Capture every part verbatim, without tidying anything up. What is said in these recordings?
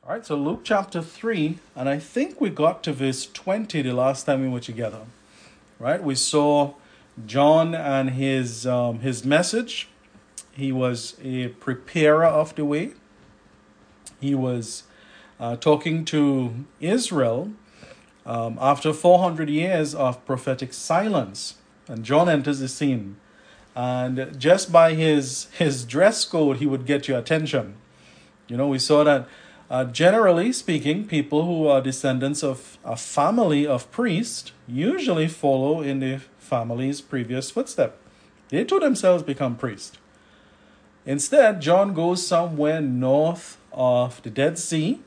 All right, so Luke chapter three, and I think we got to verse twenty the last time we were together. Right? We saw John and his um, his message. He was a preparer of the way. He was uh, talking to Israel um, after four hundred years of prophetic silence. And John enters the scene. And just by his, his dress code, he would get your attention. You know, we saw that uh, generally speaking, people who are descendants of a family of priests usually follow in the family's previous footstep. They too themselves become priests. Instead, John goes somewhere north of the Dead Sea,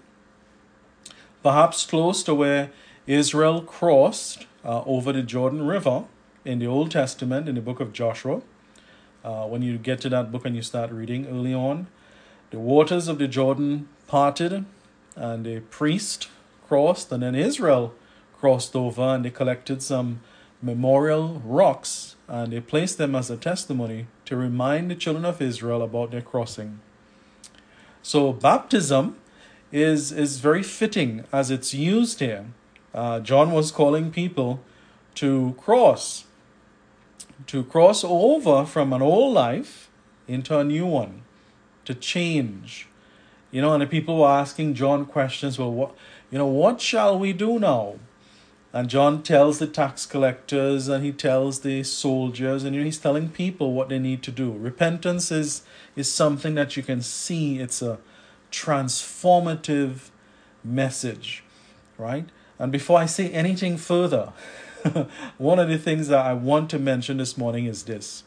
perhaps close to where Israel crossed uh, over the Jordan River in the Old Testament, in the book of Joshua. Uh, when you get to that book and you start reading early on, the waters of the Jordan parted and the priest crossed, and then Israel crossed over, and they collected some memorial rocks and they placed them as a testimony to remind the children of Israel about their crossing. So baptism is, is very fitting as it's used here. Uh, John was calling people to cross, to cross over from an old life into a new one, to change. You know, and the people were asking John questions. Well, what, you know, what shall we do now? And John tells the tax collectors and he tells the soldiers, and he's telling people what they need to do. Repentance is, is something that you can see. It's a transformative message, right? And before I say anything further, one of the things that I want to mention this morning is this.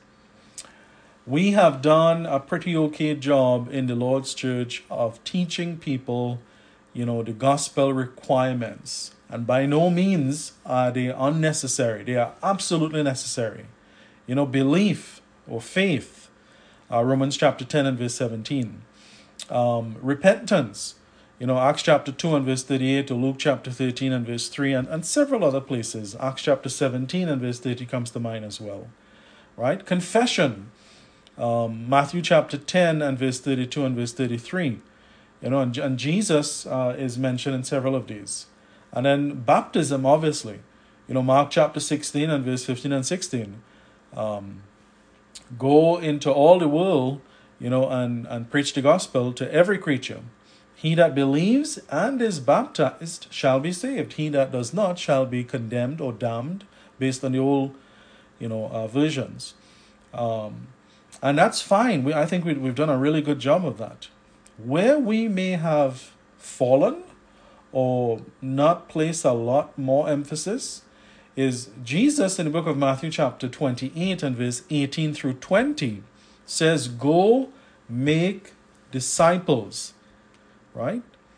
We have done a pretty okay job in the Lord's Church of teaching people, you know, the gospel requirements. And by no means are they unnecessary. They are absolutely necessary. You know, belief or faith, uh, Romans chapter ten and verse seventeen. Um, repentance, you know, Acts chapter two and verse thirty-eight, to Luke chapter thirteen and verse three, and, and several other places. Acts chapter seventeen and verse thirty comes to mind as well. Right? Confession, um, Matthew chapter ten and verse thirty-two and verse thirty-three. You know, and, and Jesus uh, is mentioned in several of these. And then baptism, obviously. You know, Mark chapter sixteen and verse fifteen and sixteen. Um, go into all the world, you know, and, and preach the gospel to every creature. He that believes and is baptized shall be saved. He that does not shall be condemned or damned, based on the old, you know, uh, versions. Um, and that's fine. We, I think we, we've done a really good job of that. Where we may have fallen or not place a lot more emphasis is Jesus in the book of Matthew chapter twenty-eight and verse eighteen through twenty says, go make disciples, right?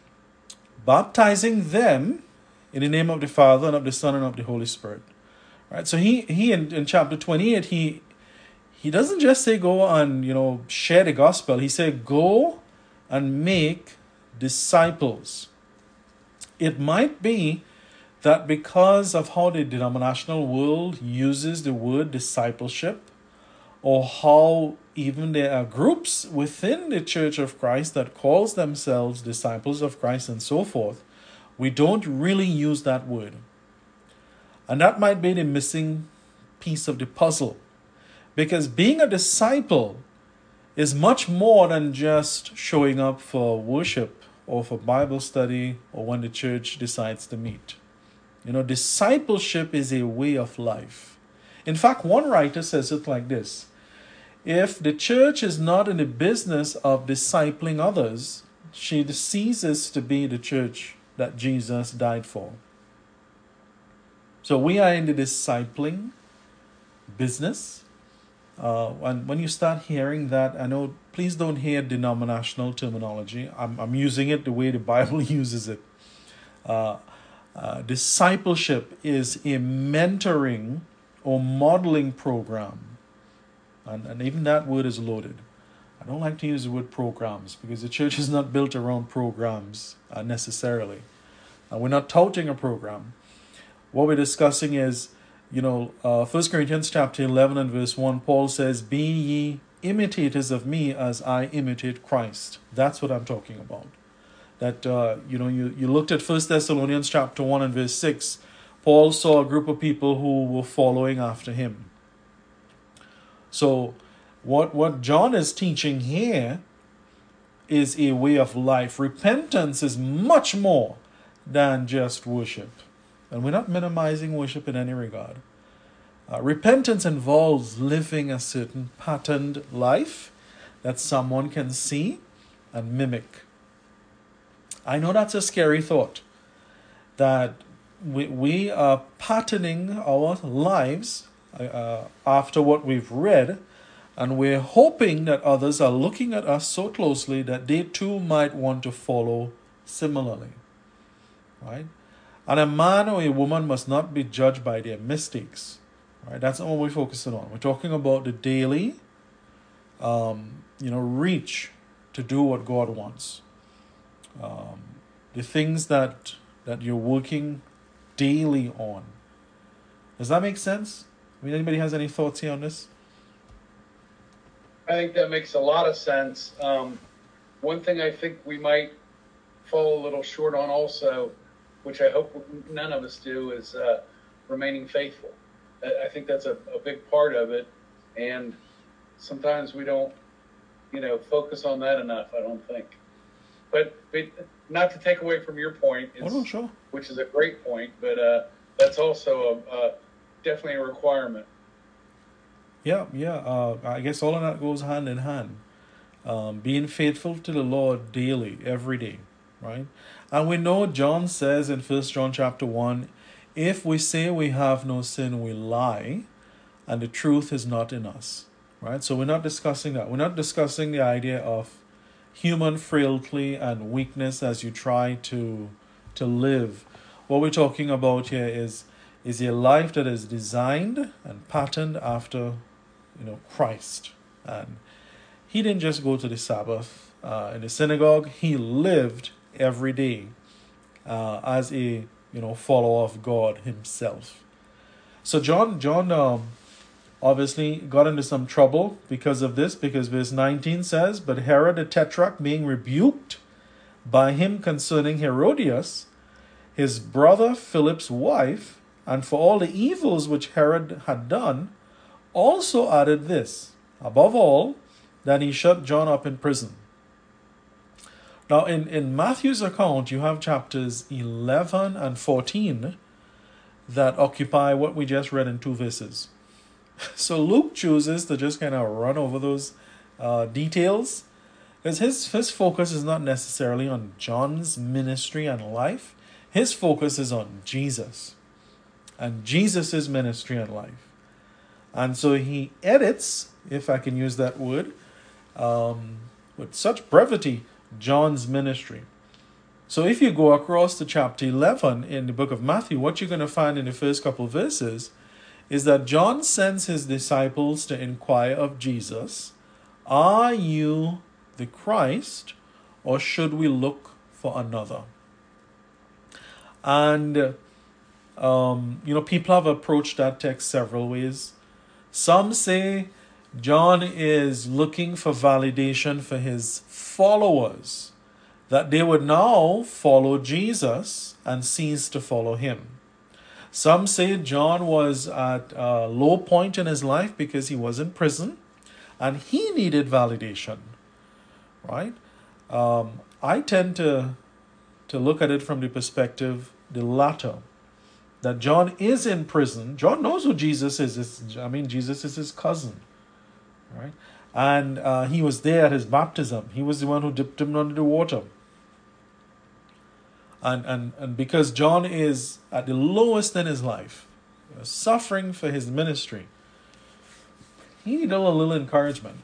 Baptizing them in the name of the Father and of the Son and of the Holy Spirit. Right? So he he in, in chapter twenty-eight, he he doesn't just say go and, you know, share the gospel. He said go and make disciples. It might be that because of how the denominational world uses the word discipleship, or how even there are groups within the Church of Christ that calls themselves disciples of Christ and so forth, we don't really use that word. And that might be the missing piece of the puzzle. Because being a disciple is much more than just showing up for worship or for Bible study or when the church decides to meet. You know, discipleship is a way of life. In fact, one writer says it like this. If the church is not in the business of discipling others, she ceases to be the church that Jesus died for. So we are in the discipling business. Uh, and when you start hearing that, I know, please don't hear denominational terminology. I'm, I'm using it the way the Bible uses it. Uh, uh, discipleship is a mentoring or modeling program. And, and even that word is loaded. I don't like to use the word programs because the church is not built around programs uh, necessarily. And we're not touting a program. What we're discussing is, you know, uh, First Corinthians chapter eleven and verse one, Paul says, be ye imitators of me as I imitate Christ. That's what I'm talking about. that uh, you know you, you looked at First Thessalonians chapter one and verse six. Paul saw a group of people who were following after him. So what what John is teaching here is a way of life. Repentance is much more than just worship. And we're not minimizing worship in any regard. Uh, repentance involves living a certain patterned life that someone can see and mimic. I know that's a scary thought, that we, we are patterning our lives uh, after what we've read, and we're hoping that others are looking at us so closely that they too might want to follow similarly. Right? And a man or a woman must not be judged by their mistakes. Right? That's not what we're focusing on. We're talking about the daily, um, you know, reach to do what God wants. Um, the things that that you're working daily on. Does that make sense? I mean, anybody has any thoughts here on this? I think that makes a lot of sense. Um, one thing I think we might fall a little short on also, which I hope none of us do, is uh, remaining faithful. I think that's a, a big part of it. And sometimes we don't, you know, focus on that enough, I don't think. But, but not to take away from your point, oh, no, sure. which is a great point, but uh, that's also a, a, definitely a requirement. Yeah, yeah. Uh, I guess all of that goes hand in hand. Um, being faithful to the Lord daily, every day, right? And we know John says in First John chapter one, if we say we have no sin, we lie, and the truth is not in us, right? So we're not discussing that. We're not discussing the idea of human frailty and weakness as you try to to live. What we're talking about here is is a life that is designed and patterned after, you know, Christ. And he didn't just go to the Sabbath uh, in the synagogue. He lived every day uh, as a, you know, follower of God himself. So John, John um, obviously got into some trouble because of this, because verse nineteen says, but Herod the Tetrarch, being rebuked by him concerning Herodias, his brother Philip's wife, and for all the evils which Herod had done, also added this, above all, that he shut John up in prison. Now, in, in Matthew's account, you have chapters eleven and fourteen that occupy what we just read in two verses. So Luke chooses to just kind of run over those uh, details, because his, his focus is not necessarily on John's ministry and life. His focus is on Jesus and Jesus' ministry and life. And so he edits, if I can use that word, um, with such brevity, John's ministry. So if you go across to chapter eleven in the book of Matthew, what you're going to find in the first couple of verses is that John sends his disciples to inquire of Jesus, are you the Christ, or should we look for another? And, um, you know, people have approached that text several ways. Some say John is looking for validation for his followers, that they would now follow Jesus and cease to follow him. Some say John was at a low point in his life because he was in prison and he needed validation, right? Um, I tend to, to look at it from the perspective, the latter, that John is in prison. John knows who Jesus is. It's, I mean, Jesus is his cousin, right? And uh, he was there at his baptism. He was the one who dipped him under the water. And, and, and because John is at the lowest in his life, you know, suffering for his ministry, he needed a little encouragement.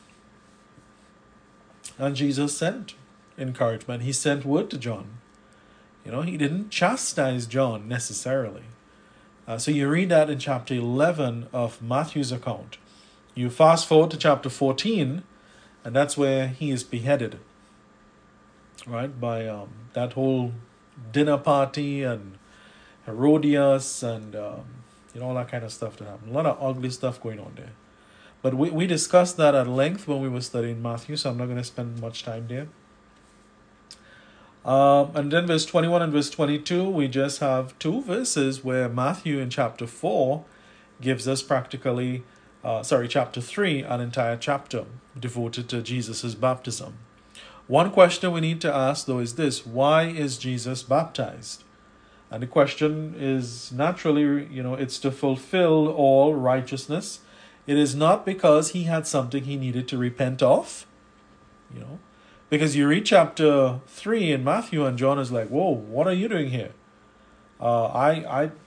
And Jesus sent encouragement. He sent word to John. You know, he didn't chastise John necessarily. Uh, so you read that in chapter eleven of Matthew's account. You fast forward to chapter fourteen, and that's where he is beheaded. Right? By um, that whole dinner party and Herodias and um, you know, all that kind of stuff that happened. A lot of ugly stuff going on there. But we, we discussed that at length when we were studying Matthew, so I'm not going to spend much time there. Um, and then verse twenty-one and verse twenty-two, we just have two verses where Matthew in chapter four gives us practically, uh, sorry, chapter three, an entire chapter devoted to Jesus' baptism. One question we need to ask, though, is this: why is Jesus baptized? And the question is naturally, you know, it's to fulfill all righteousness. It is not because he had something he needed to repent of, you know, because you read chapter three in Matthew and John is like, whoa, what are you doing here? Uh, I, I,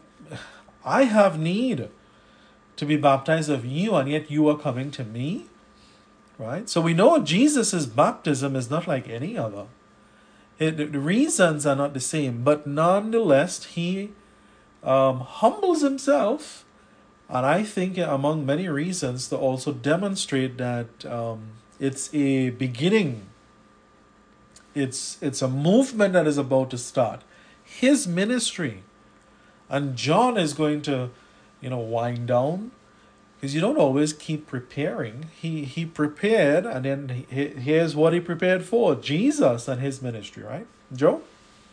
I have need to be baptized of you, and yet you are coming to me, right? So we know Jesus' baptism is not like any other. It, the reasons are not the same, but nonetheless, he um, humbles himself, and I think among many reasons to also demonstrate that um, it's a beginning. It's it's a movement that is about to start. His ministry, and John is going to, you know, wind down, because you don't always keep preparing. He he prepared, and then he, here's what he prepared for: Jesus and his ministry, right, Joe?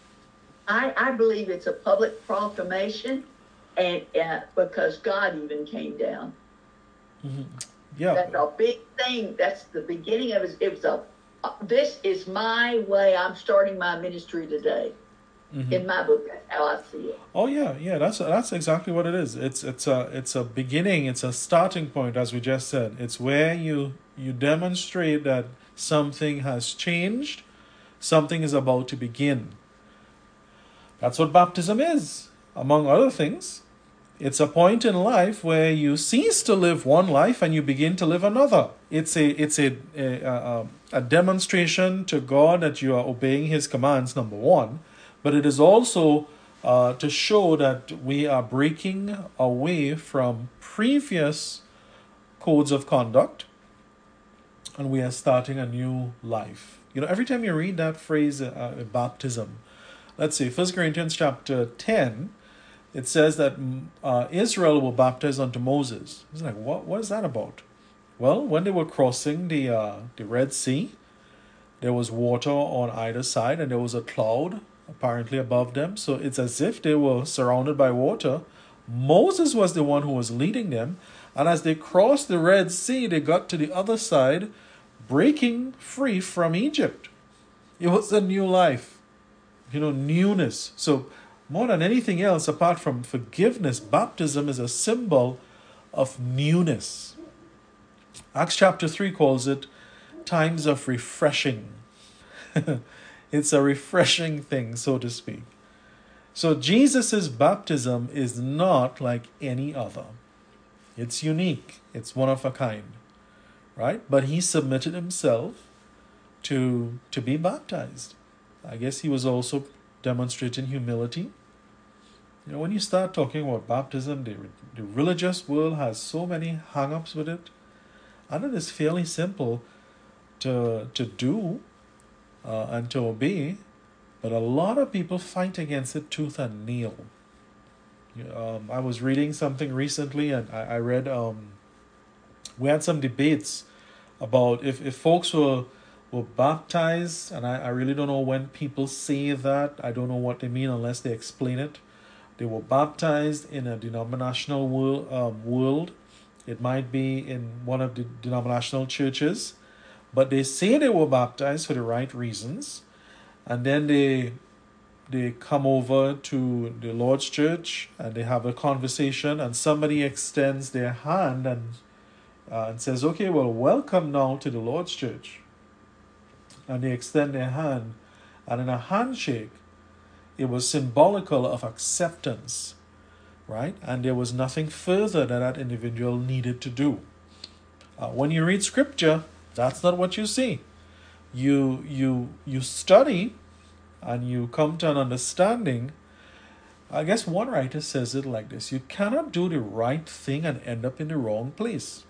I, I believe it's a public proclamation, and uh, because God even came down. Mm-hmm. Yeah, that's a big thing. That's the beginning of it. It was a. Uh, this is my way. I'm starting my ministry today. Mm-hmm. In my book, that's how I see it. Oh yeah, yeah. That's that's exactly what it is. It's it's a it's a beginning. It's a starting point, as we just said. It's where you you demonstrate that something has changed, something is about to begin. That's what baptism is, among other things. It's a point in life where you cease to live one life and you begin to live another. It's a it's a a, a, a demonstration to God that you are obeying His commands, number one, but it is also uh, to show that we are breaking away from previous codes of conduct and we are starting a new life. You know, every time you read that phrase, uh, baptism, let's see, First Corinthians chapter ten, it says that uh, Israel will baptize unto Moses. It's like, what? What is that about? Well, when they were crossing the uh, the Red Sea, there was water on either side, and there was a cloud apparently above them. So it's as if they were surrounded by water. Moses was the one who was leading them, and as they crossed the Red Sea, they got to the other side, breaking free from Egypt. It was a new life, you know, newness. So more than anything else, apart from forgiveness, baptism is a symbol of newness. Acts chapter three calls it times of refreshing. It's a refreshing thing, so to speak. So Jesus' baptism is not like any other. It's unique. It's one of a kind, right? But he submitted himself to, to be baptized. I guess he was also demonstrating humility. You know, when you start talking about baptism, the, the religious world has so many hang-ups with it. And it is fairly simple to to do uh, and to obey, but a lot of people fight against it tooth and nail. You, um, I was reading something recently, and I, I read, um, we had some debates about if, if folks were were baptized, and I, I really don't know when people say that. I don't know what they mean unless they explain it. They were baptized in a denominational world, um, world. It might be in one of the denominational churches, but they say they were baptized for the right reasons, and then they they come over to the Lord's church and they have a conversation, and somebody extends their hand and uh, and says, "Okay, well, welcome now to the Lord's church." And they extend their hand, and in a handshake, it was symbolical of acceptance, right? And there was nothing further that that individual needed to do. Uh, when you read scripture, that's not what you see. You you you study, and you come to an understanding. I guess one writer says it like this: you cannot do the right thing and end up in the wrong place.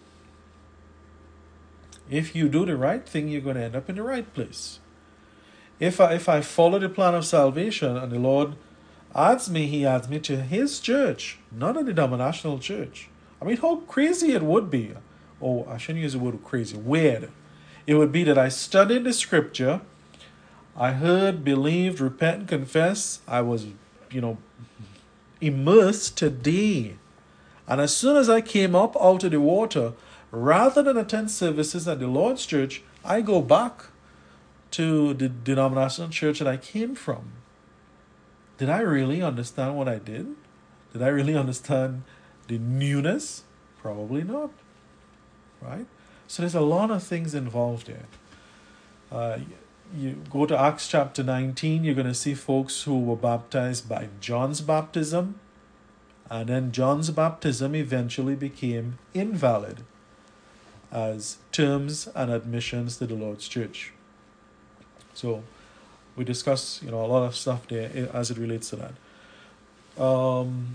If you do the right thing, you're going to end up in the right place. If I, if I follow the plan of salvation and the Lord adds me, He adds me to His church, not a denominational church. I mean, how crazy it would be. Oh, I shouldn't use the word crazy. Weird. It would be that I studied the scripture, I heard, believed, repent, and confess. I was, you know, immersed today. And as soon as I came up out of the water, rather than attend services at the Lord's church, I go back to the denominational church that I came from. Did I really understand what I did? Did I really understand the newness? Probably not. Right? So there's a lot of things involved here. Uh, you go to Acts chapter nineteen, you're going to see folks who were baptized by John's baptism. And then John's baptism eventually became invalid as terms and admissions to the Lord's church. So we discuss, you know, a lot of stuff there as it relates to that. Um,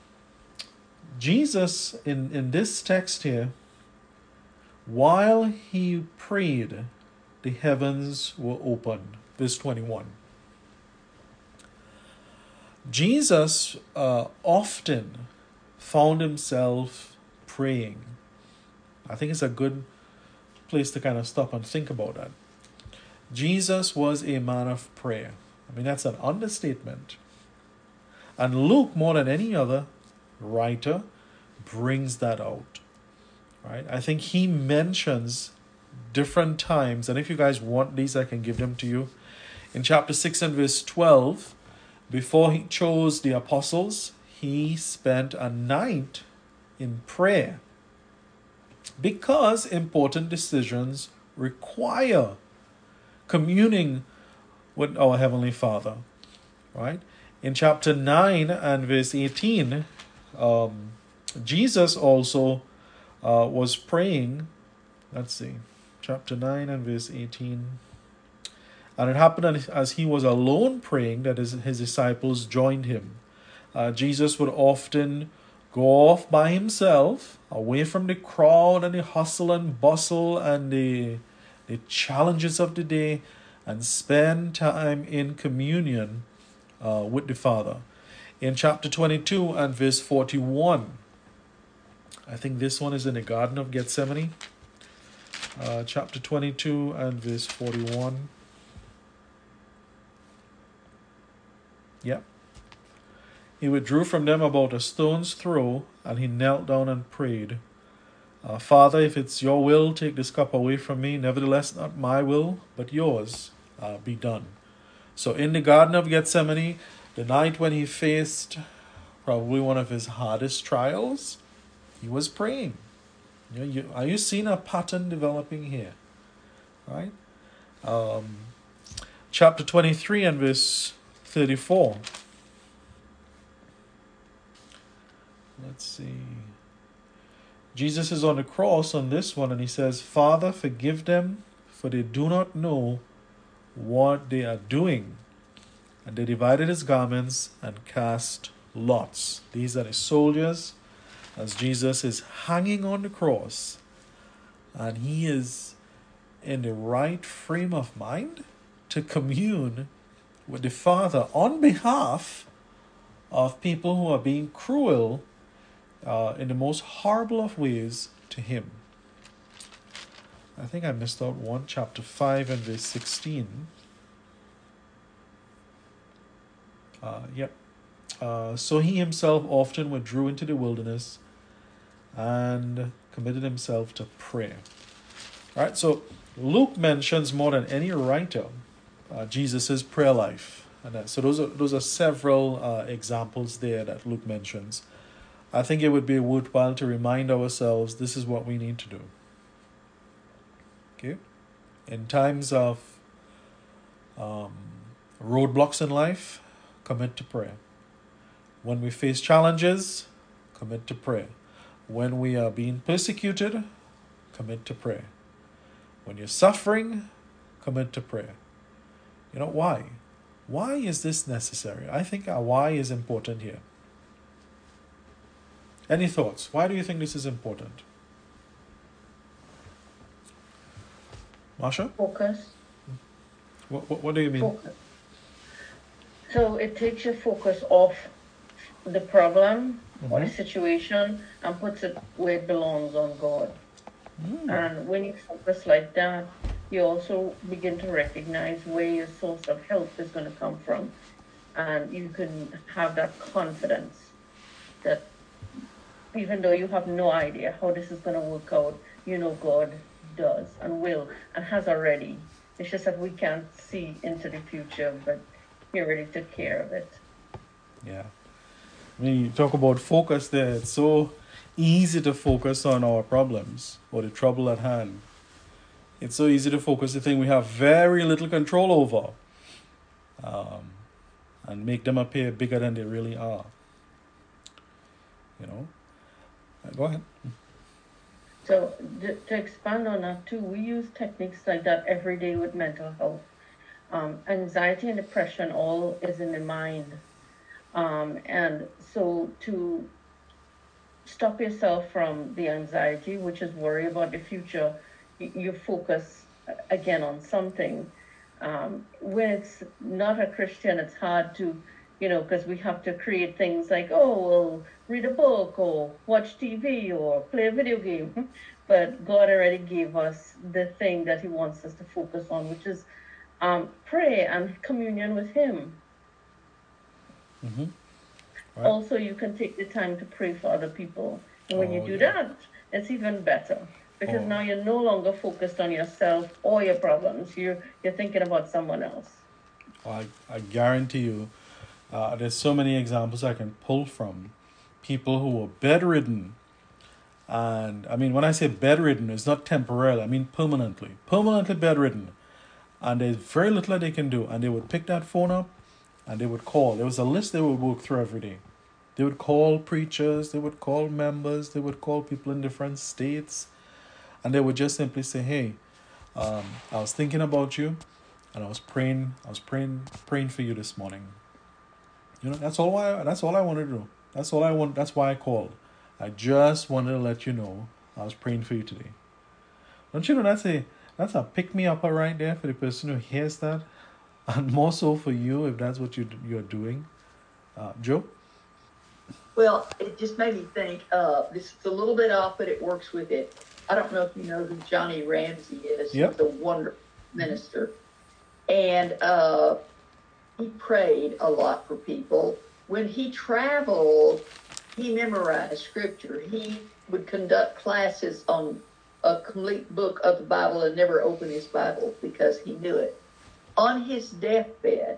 Jesus, in, in this text here, while he prayed, the heavens were opened. Verse twenty-one. Jesus uh, often found himself praying. I think it's a good place to kind of stop and think about that. Jesus was a man of prayer. I mean, that's an understatement. And Luke, more than any other writer, brings that out. Right? I think he mentions different times, and if you guys want these, I can give them to you. In chapter six and verse twelve, before he chose the apostles, he spent a night in prayer because important decisions require communing with our Heavenly Father. Right? In chapter nine and verse eighteen, um, Jesus also uh, was praying. Let's see, chapter nine and verse eighteen. And it happened as he was alone praying that his, his disciples joined him. Uh, Jesus would often go off by himself, away from the crowd and the hustle and bustle and the, the challenges of the day, and spend time in communion uh, with the Father. In chapter twenty-two and verse forty-one, I think this one is in the Garden of Gethsemane. Uh, chapter twenty-two and verse forty-one. Yep. He withdrew from them about a stone's throw, and he knelt down and prayed, uh, Father, if it's your will, take this cup away from me. Nevertheless, not my will, but yours uh, be done. So in the Garden of Gethsemane, the night when he faced probably one of his hardest trials, he was praying. You know, you, are you seeing a pattern developing here? Right? Um, chapter twenty-three and verse thirty-four. Let's see. Jesus is on the cross on this one, and he says, Father, forgive them, for they do not know what they are doing. And they divided his garments and cast lots. These are the soldiers as Jesus is hanging on the cross, and he is in the right frame of mind to commune with the Father on behalf of people who are being cruel uh, in the most horrible of ways to him. I think I missed out one, chapter five and verse sixteen. Uh, yep. Uh, so he himself often withdrew into the wilderness and committed himself to prayer. All right, so Luke mentions more than any writer uh, Jesus' prayer life. And that, so those are those are several uh, examples there that Luke mentions. I think it would be worthwhile to remind ourselves this is what we need to do. Okay? In times of um, roadblocks in life, commit to prayer. When we face challenges, commit to prayer. When we are being persecuted, commit to prayer. When you're suffering, commit to prayer. You know, why? Why is this necessary? I think our why is important here. Any thoughts? Why do you think this is important? Marsha? Focus. What, what, what do you mean? Focus. So it takes your focus off the problem mm-hmm. or the situation and puts it where it belongs, on God. Mm. And when you focus like that, you also begin to recognize where your source of help is going to come from. And you can have that confidence that even though you have no idea how this is going to work out, you know God does and will and has already. It's just that we can't see into the future, but He already took care of it. Yeah. I mean, you talk about focus there. It's so easy to focus on our problems or the trouble at hand. It's so easy to focus the thing we have very little control over, um, and make them appear bigger than they really are. You know? Uh, Go ahead. So th- to expand on that too, we use techniques like that every day with mental health. Um, anxiety and depression all is in the mind. Um, and so to stop yourself from the anxiety, which is worry about the future, y- you focus uh, again on something. Um, when it's not a Christian, it's hard to, you know, because we have to create things like, oh, well, read a book or watch T V or play a video game. But God already gave us the thing that He wants us to focus on, which is um, pray and communion with Him. Mm-hmm. Right. Also, you can take the time to pray for other people. And when you Oh, do yeah. that, it's even better because Oh. now you're no longer focused on yourself or your problems. You're, you're thinking about someone else. I, I guarantee you, uh, there's so many examples I can pull from people who were bedridden. And I mean, when I say bedridden, it's not temporarily, I mean permanently. Permanently bedridden. And there's very little that they can do. And they would pick that phone up and they would call. There was a list they would work through every day. They would call preachers, they would call members, they would call people in different states. And they would just simply say, hey, um, I was thinking about you and I was praying, I was praying, praying for you this morning. You know, that's all why that's all I wanted to do. That's all I want that's why I called. I just wanted to let you know I was praying for you today. Don't you know that's a that's a pick me up right there for the person who hears that, and more so for you if that's what you you're doing, uh, Joe. Well, it just made me think, uh, this is a little bit off, but it works with it. I don't know if you know who Johnny Ramsey is. Yep. He's a wonderful minister. And uh, he prayed a lot for people. When he traveled, he memorized scripture. He would conduct classes on a complete book of the Bible and never open his Bible because he knew it. On his deathbed,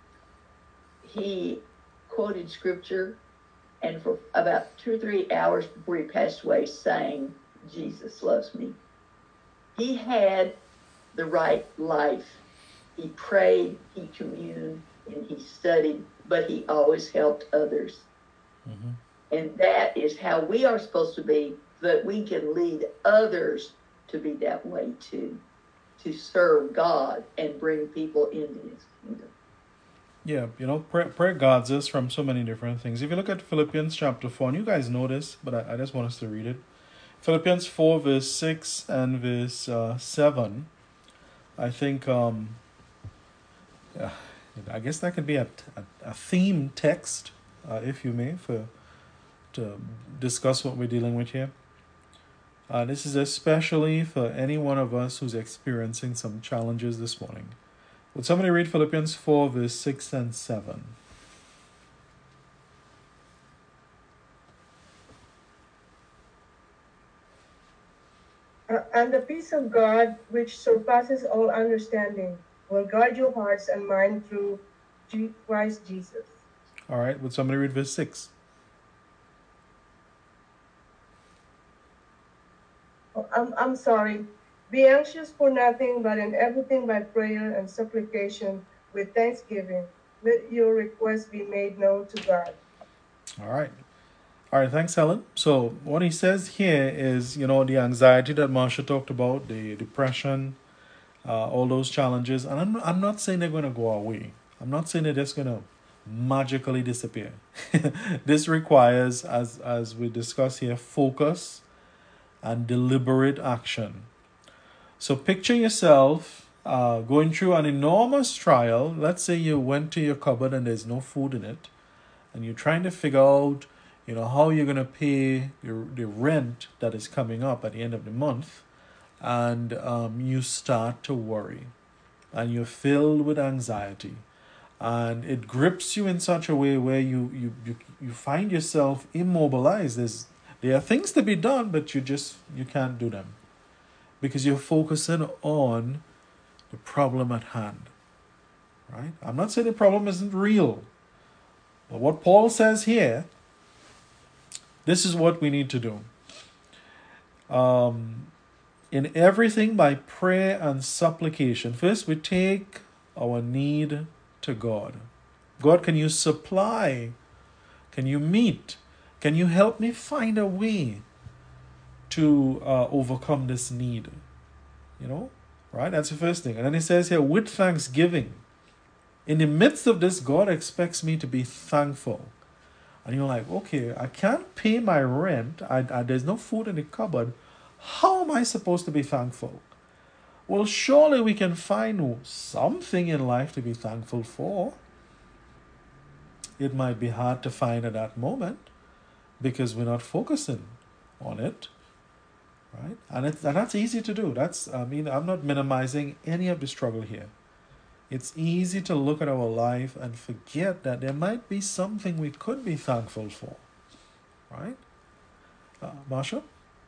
he quoted scripture, and for about two or three hours before he passed away, sang, Jesus loves me. He had the right life. He prayed, he communed, and he studied, but he always helped others. Mm-hmm. And that is how we are supposed to be, that we can lead others to be that way too, to serve God and bring people into His kingdom. Yeah, you know, prayer, prayer guards us from so many different things. If you look at Philippians chapter four, and you guys know this, but I, I just want us to read it. Philippians four, verse six and verse uh, seven. I think, um, yeah, I guess that could be a, a, a theme text, uh, if you may, for to discuss what we're dealing with here. Uh, this is especially for any one of us who's experiencing some challenges this morning. Would somebody read Philippians four, verse six and seven? Uh, and the peace of God, which surpasses all understanding, will guard your hearts and mind through G- Christ Jesus. All right, would somebody read verse six? Oh, I'm, I'm sorry. Be anxious for nothing, but in everything by prayer and supplication with thanksgiving, let your requests be made known to God. All right. All right, thanks, Helen. So what he says here is, you know, the anxiety that Marsha talked about, the depression, uh, all those challenges. And I'm, I'm not saying they're going to go away. I'm not saying they're just going to magically disappear. This requires, as, as we discuss here, focus and deliberate action. So picture yourself uh, going through an enormous trial. Let's say you went to your cupboard and there's no food in it, and you're trying to figure out, you know, how you're going to pay your, the rent that is coming up at the end of the month. and um, you start to worry, and you're filled with anxiety, and it grips you in such a way where you you you, you find yourself immobilized. There's there are things to be done, but you just you can't do them because you're focusing on the problem at hand. Right? I'm not saying the problem isn't real, but what Paul says here, this is what we need to do. Um, in everything by prayer and supplication. First, we take our need to God. God, can you supply? Can you meet? Can you help me find a way to uh, overcome this need? You know, right? That's the first thing. And then he says here, with thanksgiving. In the midst of this, God expects me to be thankful. And you're like, okay, I can't pay my rent. I, I, there's no food in the cupboard. How am I supposed to be thankful? Well, surely we can find something in life to be thankful for. It might be hard to find at that moment because we're not focusing on it, right? And, it, and that's easy to do. That's, I mean, I'm not minimizing any of the struggle here. It's easy to look at our life and forget that there might be something we could be thankful for, right? Uh, Marsha?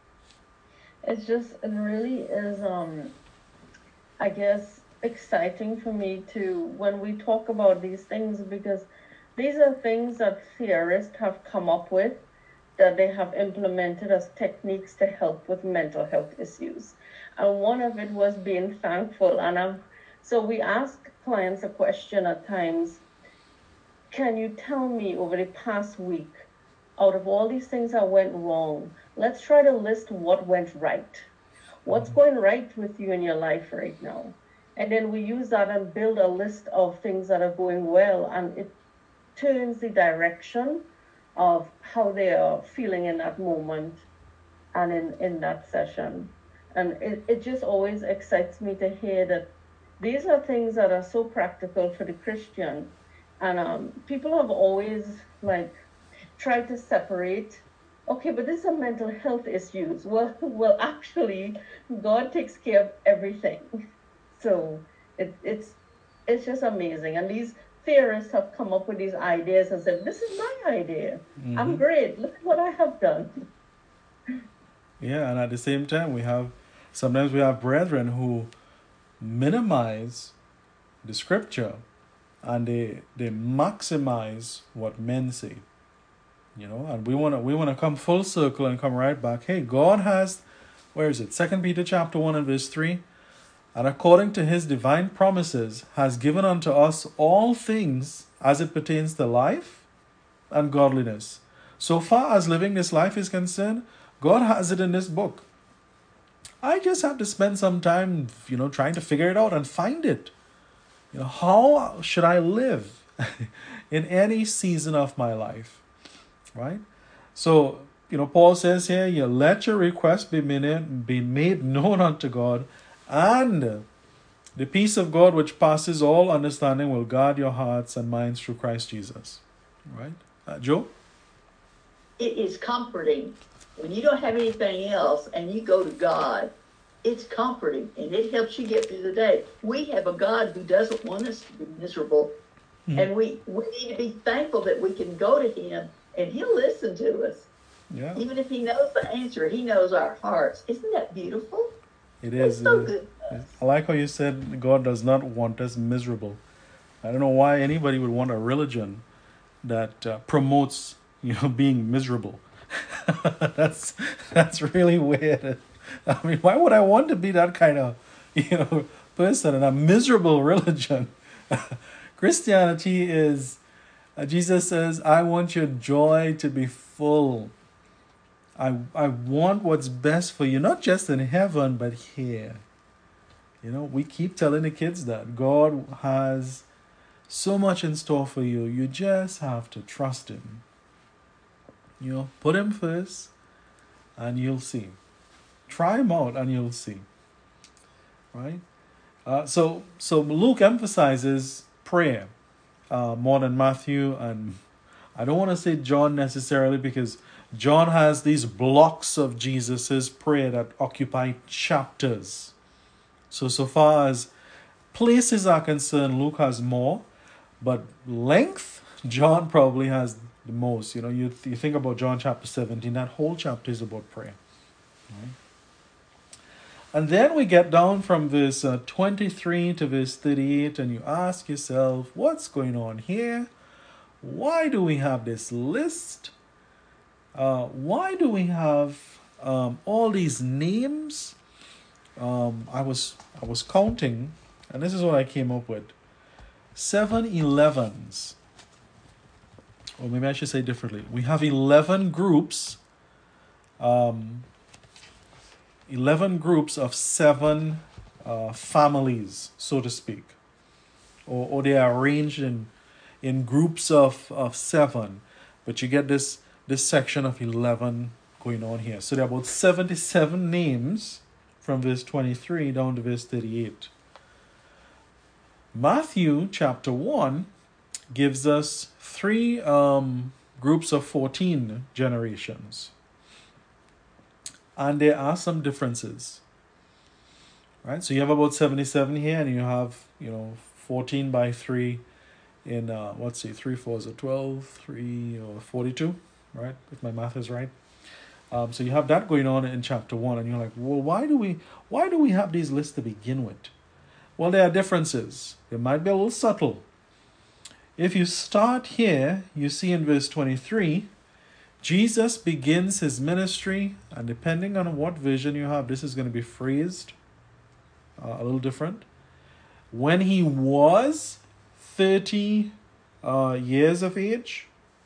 It's just, it really is, um, I guess, exciting for me to, when we talk about these things, because these are things that theorists have come up with, that they have implemented as techniques to help with mental health issues. And one of it was being thankful. And I'm, so we ask clients a question at times, can you tell me over the past week, out of all these things that went wrong, let's try to list what went right. What's going right with you in your life right now? And then we use that and build a list of things that are going well, and it turns the direction of how they are feeling in that moment and in, in that session. And it, it just always excites me to hear that these are things that are so practical for the Christian. And um, people have always like tried to separate, okay, but this is a mental health issues. Well, well, actually, God takes care of everything. So it, it's it's just amazing. And these theorists have come up with these ideas and said, this is my idea. Mm-hmm. I'm great. Look at what I have done. Yeah, and at the same time, we have, sometimes we have brethren who minimize the scripture and they they maximize what men say. You know, and we want to we want to come full circle and come right back. Hey, God has, where is it? Second Peter chapter one and verse three. And according to his divine promises, has given unto us all things as it pertains to life and godliness. So far as living this life is concerned, God has it in this book. I just have to spend some time, you know, trying to figure it out and find it. You know, how should I live in any season of my life? Right? So, you know, Paul says here, you let your request be made, be made known unto God, and the peace of God which passes all understanding will guard your hearts and minds through Christ Jesus. Right? Uh, Joe? It is comforting. When you don't have anything else and you go to God, it's comforting and it helps you get through the day. We have a God who doesn't want us to be miserable. Mm-hmm. And we, we need to be thankful that we can go to him and he'll listen to us. Yeah. Even if he knows the answer, he knows our hearts. Isn't that beautiful? It is. It's so it good. Is. I like how you said God does not want us miserable. I don't know why anybody would want a religion that uh, promotes, you know, being miserable. that's that's really weird. I mean, why would I want to be that kind of, you know, person in a miserable religion? Christianity is, uh, Jesus says, I want your joy to be full. I I want what's best for you, not just in heaven, but here. You know, we keep telling the kids that God has so much in store for you. You just have to trust him. You know, put him first and you'll see. Try him out and you'll see. Right? Uh, so so Luke emphasizes prayer uh, more than Matthew and I don't want to say John necessarily because John has these blocks of Jesus's prayer that occupy chapters. So, so far as places are concerned, Luke has more, but length, John probably has the most. You know, you, you think about John chapter seventeen, that whole chapter is about prayer. Right? And then we get down from verse uh, twenty-three to verse thirty-eight, and you ask yourself, what's going on here? Why do we have this list? Uh, why do we have um, all these names? Um, I was I was counting, and this is what I came up with: seven elevens. Or maybe I should say differently. We have eleven groups. Um, eleven groups of seven uh, families, so to speak, or or they are arranged in in groups of of seven, but you get this. This section of eleven going on here. So there are about seventy-seven names from verse twenty-three down to verse thirty-eight. Matthew chapter one gives us three um, groups of fourteen generations. And there are some differences. Right? So you have about seventy-seven here, and you have, you know, fourteen by three in, uh, let's see, three, four is a twelve, three, or forty-two. Right, if my math is right. Um, so you have that going on in chapter one, and you're like, well, why do we why do we have these lists to begin with? Well, there are differences. They might be a little subtle. If you start here, you see in verse twenty-three, Jesus begins his ministry, and depending on what vision you have, this is going to be phrased uh, a little different. When he was thirty uh, years of age,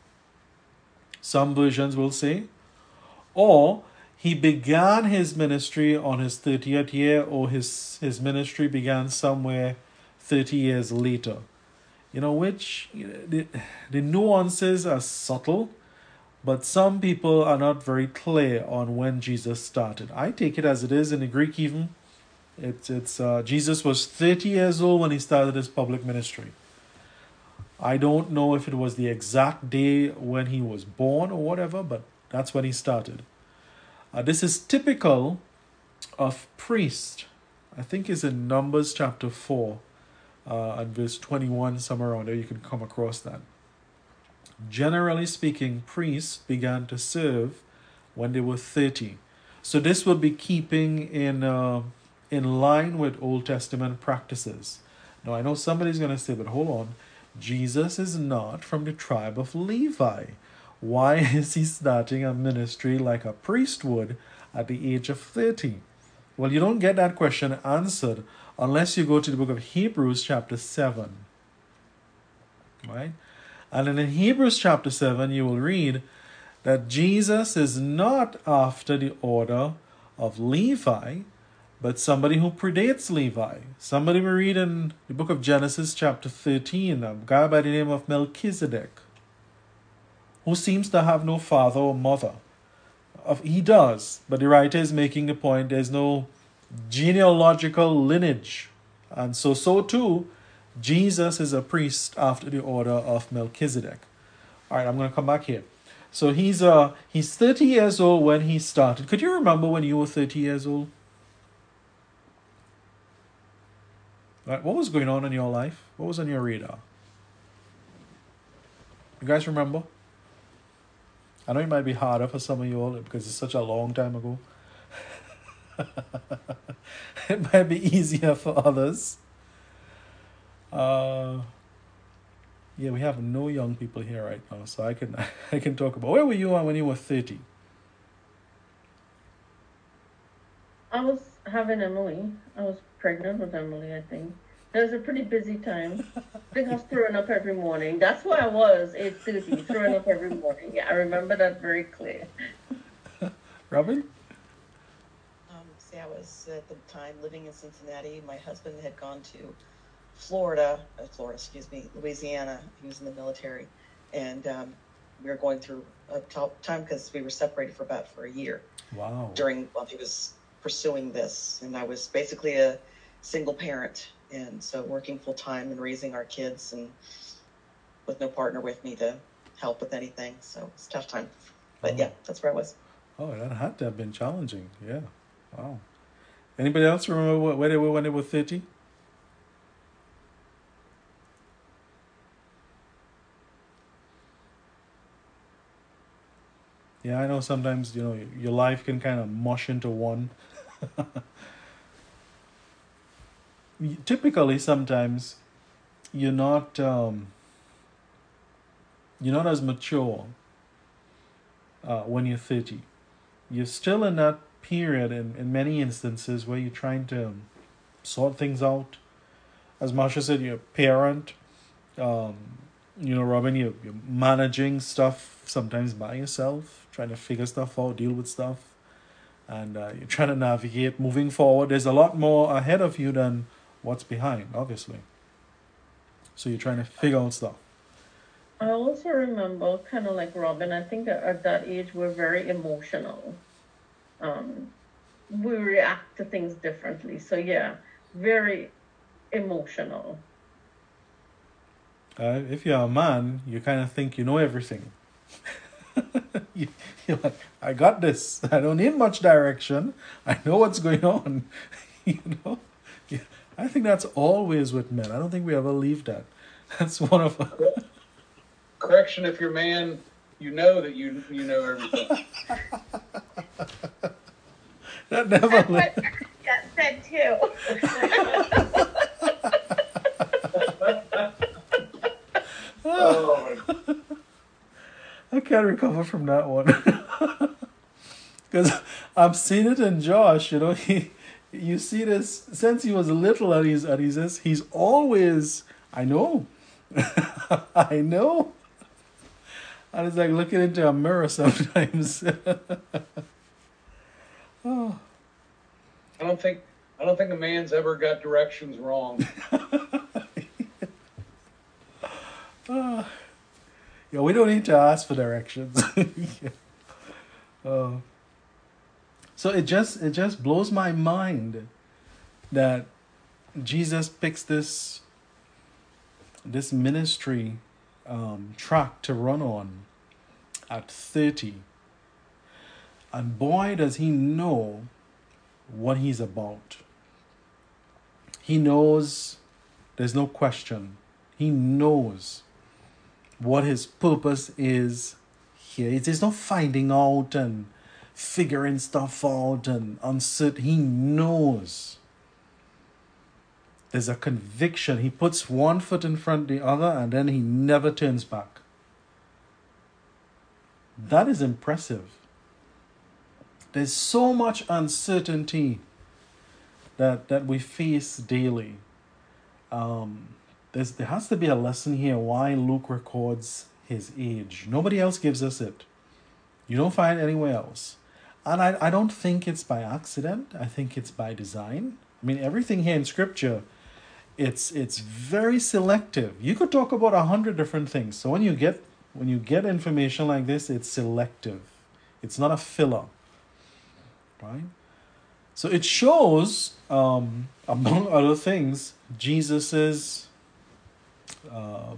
some versions will say, or he began his ministry on his thirtieth year, or his, his ministry began somewhere thirty years later. You know, which, you know, the, the nuances are subtle, but some people are not very clear on when Jesus started. I take it as it is in the Greek even. It's, it's uh, Jesus was thirty years old when he started his public ministry. I don't know if it was the exact day when he was born or whatever, but that's when he started. Uh, this is typical of priest. I think it's in Numbers chapter four uh, and verse twenty-one, somewhere around there. You can come across that. Generally speaking, priests began to serve when they were thirty. So this would be keeping in, uh, in line with Old Testament practices. Now, I know somebody's going to say, but hold on. Jesus is not from the tribe of Levi. Why is he starting a ministry like a priest would at the age of thirty? Well, you don't get that question answered unless you go to the book of Hebrews chapter seven. Right? And in Hebrews chapter seven, you will read that Jesus is not after the order of Levi, but somebody who predates Levi. Somebody we read in the book of Genesis chapter thirteen, a guy by the name of Melchizedek, who seems to have no father or mother. He does, but the writer is making the point there's no genealogical lineage. And so, so too, Jesus is a priest after the order of Melchizedek. All right, I'm going to come back here. So he's uh he's thirty years old when he started. Could you remember when you were thirty years old? Right, what was going on in your life? What was on your radar? You guys remember? I know it might be harder for some of you all because it's such a long time ago. It might be easier for others. Uh, yeah, we have no young people here right now, so I can I can talk about where were you when you were thirty? I was having Emily. I was pregnant with Emily, I think. It was a pretty busy time. I think I was throwing up every morning. That's where I was, age thirty, throwing up every morning. Yeah, I remember that very clear. Robin? Um, see, I was at the time living in Cincinnati. My husband had gone to Florida, uh, Florida, excuse me, Louisiana. He was in the military. And um, we were going through a tough time because we were separated for about for a year. Wow. During, while he was pursuing this. And I was basically a single parent. And so working full time and raising our kids and with no partner with me to help with anything. So it's a tough time. But yeah, that's where I was. Oh, that had to have been challenging. Yeah. Wow. Anybody else remember what, where they were when they were thirty? Yeah, I know sometimes, you know, your life can kind of mush into one. Typically, sometimes you're not um, you're not as mature uh, when you're thirty. You're still in that period in, in many instances where you're trying to um, sort things out. As Marsha said, you're a parent. Um, you know, Robin, you're, you're managing stuff sometimes by yourself, trying to figure stuff out, deal with stuff. And uh, you're trying to navigate moving forward. There's a lot more ahead of you than what's behind, obviously. So you're trying to figure out stuff. I also remember, kind of like Robin, I think that at that age we're very emotional. Um, we react to things differently. So yeah, very emotional. Uh, if you're a man, you kind of think you know everything. you, you're like, I got this. I don't need much direction. I know what's going on. you know, yeah. I think that's always with men. I don't think we ever leave that. That's one of them. Correction, if you're a man, you know that you you know everything. That never. That's what Got said too. Oh, I can't recover from that one. Because I've seen it in Josh, you know, he, you see this, since he was little and he's, and he's, just, he's always, I know, I know. And it's like looking into a mirror sometimes. Oh. I don't think I don't think a man's ever got directions wrong. Uh, yeah, we don't need to ask for directions. yeah. uh, so it just it just blows my mind that Jesus picks this this ministry um, track to run on at thirty, and boy does he know what he's about. He knows, there's no question. He knows what his purpose is here. It is not finding out and figuring stuff out and uncertain. He knows. There's a conviction. He puts one foot in front of the other and then he never turns back. That is impressive. There's so much uncertainty that, that we face daily. Um, There's, there has to be a lesson here why Luke records his age. Nobody else gives us it. You don't find it anywhere else. And I, I don't think it's by accident. I think it's by design. I mean, everything here in Scripture, it's it's very selective. You could talk about a hundred different things. So when you get when you get information like this, it's selective. It's not a filler. Right? So it shows, um, among other things, Jesus's Um,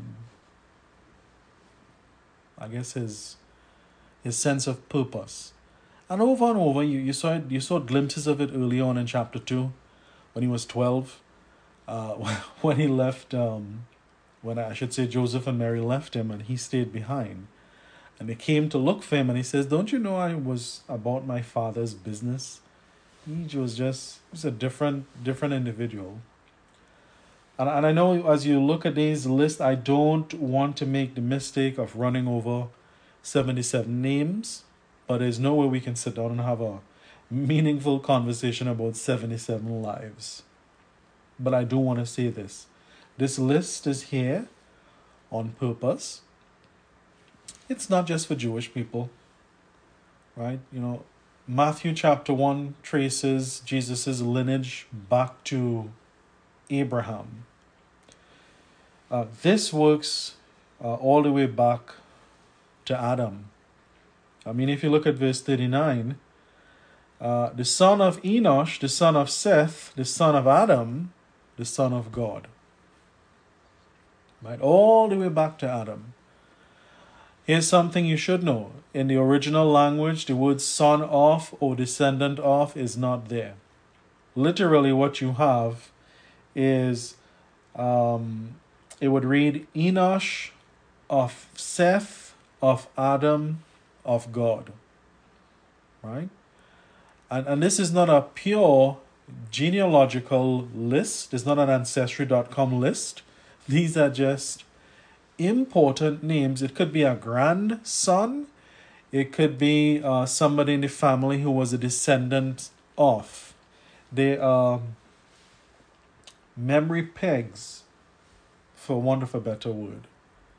I guess his his sense of purpose, and over and over you, you saw it, you saw glimpses of it early on in chapter two, when he was twelve, uh, when he left, um, when I should say Joseph and Mary left him and he stayed behind, and they came to look for him, and he says, "Don't you know I was about my father's business?" He was just he was a different different individual. And, and I know as you look at these lists, I don't want to make the mistake of running over seventy-seven names, but there's no way we can sit down and have a meaningful conversation about seventy-seven lives. But I do want to say this. This list is here on purpose. It's not just for Jewish people, right? You know, Matthew chapter one traces Jesus' lineage back to Abraham. Uh, this works uh, all the way back to Adam. I mean, if you look at verse thirty-nine, uh, the son of Enosh, the son of Seth, the son of Adam, the son of God. Right? All the way back to Adam. Here's something you should know. In the original language, the word son of or descendant of is not there. Literally, what you have is, um, it would read Enosh of Seth, of Adam, of God. Right? And, and this is not a pure genealogical list. It's not an ancestry dot com list. These are just important names. It could be a grandson. It could be uh, somebody in the family who was a descendant of. They are memory pegs, for want of a better word.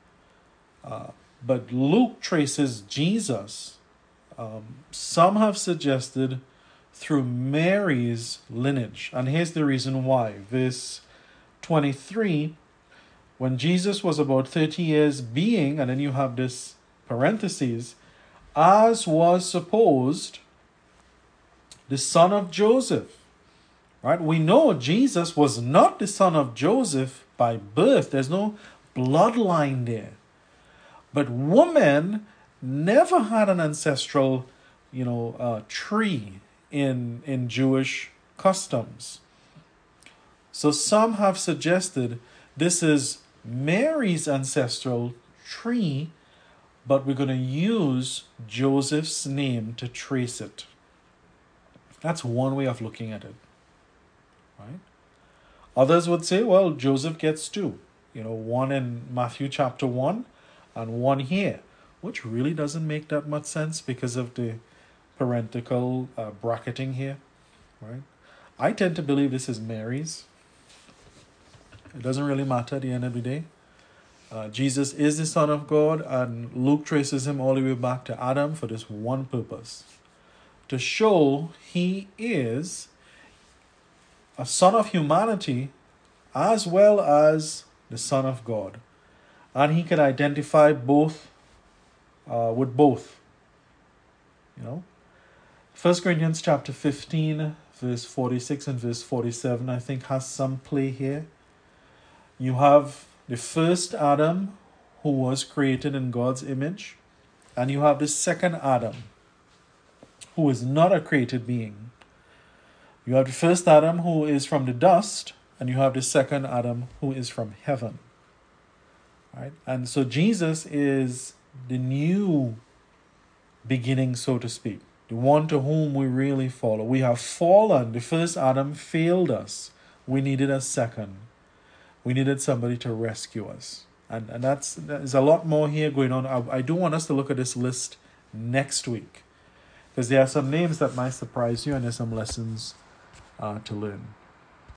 Uh, but Luke traces Jesus. Um, some have suggested through Mary's lineage. And here's the reason why. Verse twenty-three, when Jesus was about thirty years being, and then you have this parentheses, as was supposed, the son of Joseph. Right? We know Jesus was not the son of Joseph by birth. There's no bloodline there. But woman never had an ancestral, you know, uh, tree in in Jewish customs. So some have suggested this is Mary's ancestral tree, but we're going to use Joseph's name to trace it. That's one way of looking at it. Right? Others would say, well, Joseph gets two. You know, one in Matthew chapter one and one here, which really doesn't make that much sense because of the parental uh, bracketing here. Right? I tend to believe this is Mary's. It doesn't really matter at the end of the day. Uh, Jesus is the Son of God, and Luke traces him all the way back to Adam for this one purpose: to show he is a son of humanity as well as the Son of God. And he can identify both uh, with both. You know? First Corinthians chapter fifteen, verse forty-six and verse forty-seven, I think has some play here. You have the first Adam who was created in God's image, and you have the second Adam who is not a created being. You have the first Adam who is from the dust, and you have the second Adam who is from heaven. Right? And so Jesus is the new beginning, so to speak, the one to whom we really follow. We have fallen. The first Adam failed us. We needed a second. We needed somebody to rescue us. And, and that's there's a lot more here going on. I, I do want us to look at this list next week, because there are some names that might surprise you and there's some lessons uh, to learn.